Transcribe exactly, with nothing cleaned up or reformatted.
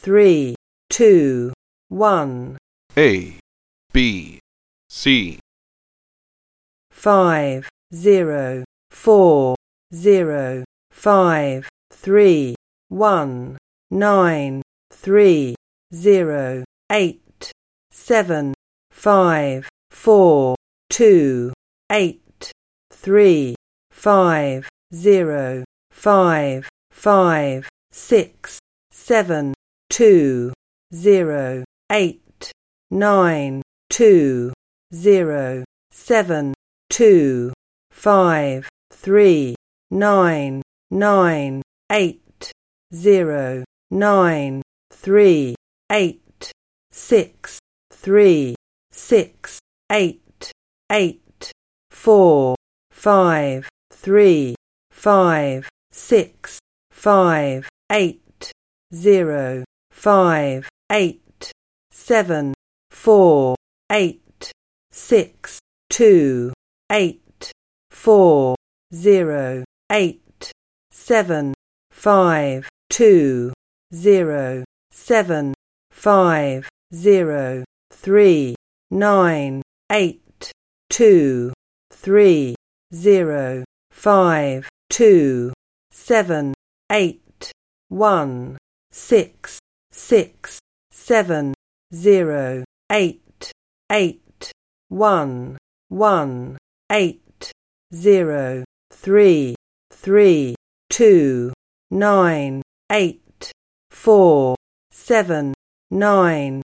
three, two, one. A, B, C. Five, zero, four, zero, five, three, one, nine, three, zero, eight, seven, five, four, two, eight, three, five, zero, five, five, six, seven, two, zero, eight, nine, two, zero, seven, two, five, three, nine, nine, eight, zero, nine, three, eight, six, three, six, eight, eight, four, five, three, five, six, five, eight, zero, five, eight, seven, four, eight, six, two, eight, four, zero, eight, seven, five, two, zero, seven, five, zero, three, nine, eight, two, three, zero, five, two, seven, eight, one, six, six, seven, zero, eight, eight, one, one, eight, zero, three, three, two, nine, eight, four, seven, nine,